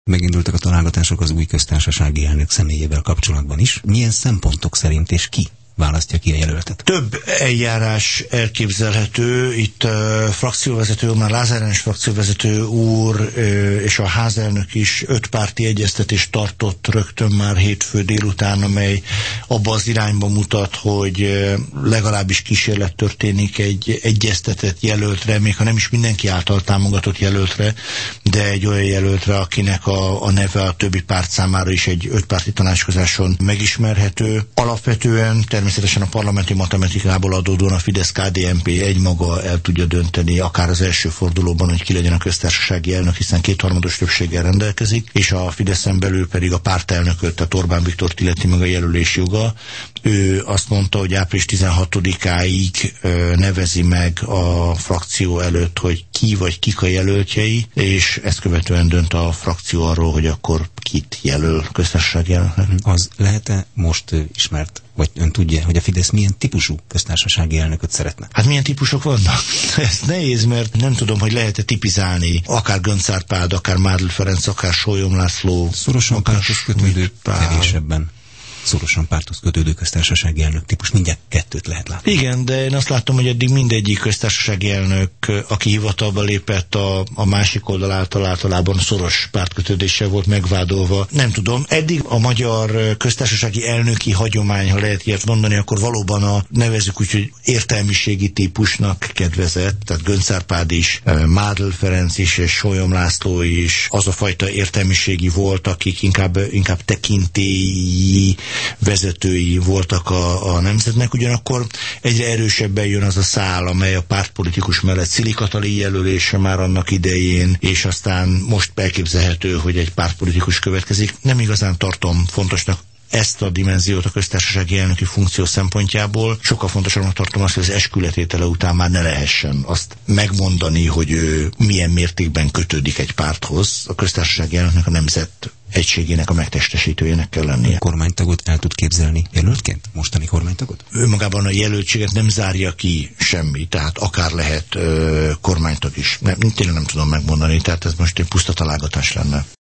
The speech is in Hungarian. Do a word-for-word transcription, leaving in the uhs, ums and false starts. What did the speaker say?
Megindultak a találgatások az új köztársasági elnök személyével kapcsolatban is. Milyen szempontok szerint és ki választja ki a jelöltet? Több eljárás elképzelhető. Itt uh, frakcióvezető, már Lázár János frakcióvezető úr uh, és a házelnök is öt párti egyeztetést tartott rögtön már hétfő délután, amely abba az irányba mutat, hogy uh, legalábbis kísérlet történik egy egyeztetett jelöltre, még ha nem is mindenki által támogatott jelöltre, de egy olyan jelöltre, akinek a, a neve a többi párt számára is egy ötpárti tanácskozáson megismerhető. Alapvetően természetesen a parlamenti matematikából adódóan a Fidesz-ká dé en pé egymaga el tudja dönteni, akár az első fordulóban, hogy ki legyen a köztársasági elnök, hiszen kétharmados többséggel rendelkezik, és a Fideszen belül pedig a pártelnököt, tehát Orbán Viktort illeti meg a jelölés joga. Ő azt mondta, hogy április tizenhatodikáig nevezi meg a frakció előtt, hogy ki vagy kik a jelöltjei, és ezt követően dönt a frakció arról, hogy akkor kit jelöl köztársasági elnöknek. Az lehet-e most ismert, vagy ön tudja, hogy a Fidesz milyen típusú köztársasági elnököt szeretne? Hát milyen típusok vannak? Ez nehéz, mert nem tudom, hogy lehet-e tipizálni akár Göncz Árpád, akár Mádl Ferenc, akár Sólyom László. Szorosan párthoz kötődő, kevésebben szorosan párthoz kötődő köztársasági elnök típus, mindjárt kettőt lehet látni. Igen, de én azt látom, hogy eddig mindegyik köztársasági elnök, aki hivatalba lépett, a, a másik oldal által általában szoros pártkötődéssel volt megvádolva. Nem tudom, eddig a magyar köztársasági elnöki hagyomány, ha lehet ilyet mondani, akkor valóban a nevezzük úgy, hogy értelmiségi típusnak kedvezett, tehát Göncz Árpád is, Mádl Ferenc is, és Sólyom László is az a fajta értelmiségi volt, akik inkább, inkább tekintélyi vezetői voltak a, a nemzetnek, ugyanakkor egyre erősebben jön az a szál, amely a pártpolitikus mellett Szili Katalin jelölése már annak idején, és aztán most elképzelhető, hogy egy pártpolitikus következik. Nem igazán tartom fontosnak ezt a dimenziót a köztársasági elnöki funkció szempontjából. Sokkal fontosabbnak tartom azt, hogy az eskületétele után már ne lehessen azt megmondani, hogy ő milyen mértékben kötődik egy párthoz. A köztársasági elnöknek a nemzet egységének a megtestesítőjének kell lennie. Kormánytagot el tud képzelni jelöltként? Mostani kormánytagot? Ő magában a jelöltséget nem zárja ki semmi, tehát akár lehet ö, kormánytag is. Nem, tényleg nem tudom megmondani, tehát ez most egy puszta találgatás lenne.